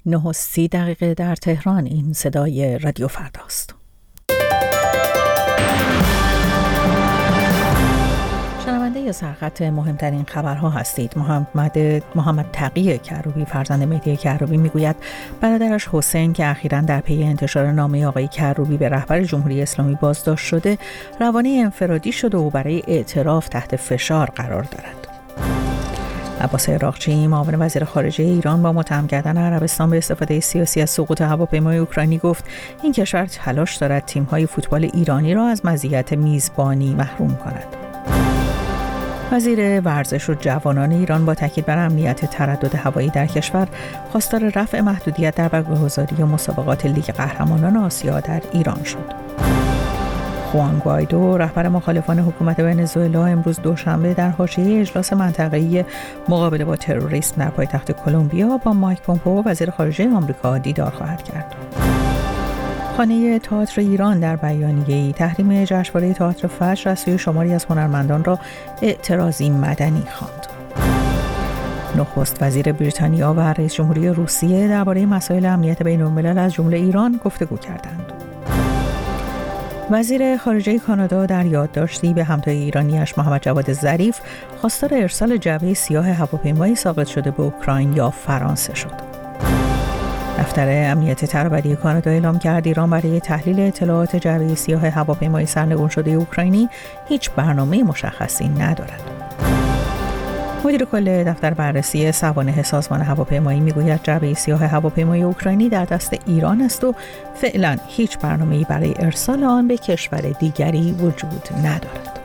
9:30 در تهران. این صدای رادیو فرداست. شنونده سرخط مهمترین خبرها هستید. محمد تقی کروبی فرزند مهدی کروبی میگوید برادرش حسین که اخیراً در پی انتشار نامه آقای کروبی به رهبر جمهوری اسلامی بازداشت شده روانه انفرادی شده و برای اعتراف تحت فشار قرار دارد. عباس عراقچی معاون وزیر خارجه ایران با متهم کردن عربستان به استفاده سیاسی از سقوط هواپیمای اوکراینی گفت این کشور تلاش دارد تیم‌های فوتبال ایرانی را از مزیت میزبانی محروم کند. وزیر ورزش و جوانان ایران با تاکید بر امنیت تردد هوایی در کشور خواستار رفع محدودیت در برگزاری مسابقات لیگ قهرمانان آسیا در ایران شد. خوان گوایدو رهبر مخالفان حکومت ونزوئلا امروز دوشنبه در حاشیه اجلاس منطقه‌ای مقابله با تروریسم در پایتخت کلمبیا با مایک پومپئو وزیر خارجه آمریکا دیدار خواهد کرد. خانه تئاتر ایران در بیانیه‌ای تحریم جشنواره تئاتر فجر از سوی شماری از هنرمندان را اعتراضی مدنی خواند. نخست وزیر بریتانیا و رئیس جمهوری روسیه درباره مسائل امنیت بین‌الملل از جمله ایران گفتگو کردند. وزیر خارجه کانادا در یادداشتی به همتای ایرانیش محمد جواد ظریف خواستار ارسال جعبه سیاه هواپیمایی ساقط شده به اوکراین یا فرانسه شد. دفتر امنیت طرابری کانادا اعلام کرد ایران برای تحلیل اطلاعات جعبه سیاه هواپیمای سرنگون شده اوکراینی هیچ برنامه مشخصی ندارد. مدیر کل دفتر بررسی سوانح سازمان هواپیمایی میگوید جعبه سیاه هواپیمای اوکراینی در دست ایران است و فعلا هیچ برنامه‌ای برای ارسال آن به کشور دیگری وجود ندارد.